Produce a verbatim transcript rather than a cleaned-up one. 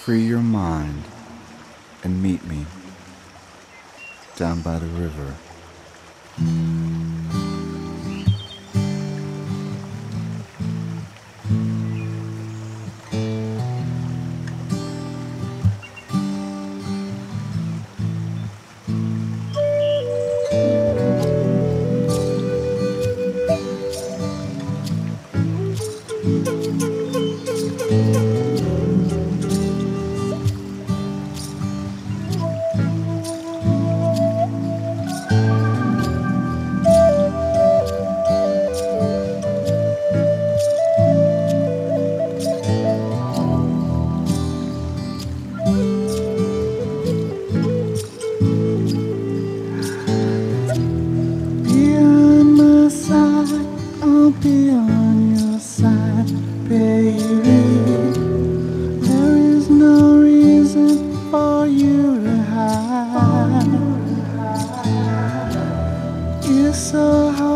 free your mind and meet me down by the river. Be on my side, I'll be on your side, baby. There is no reason for you to hide. You're so hard.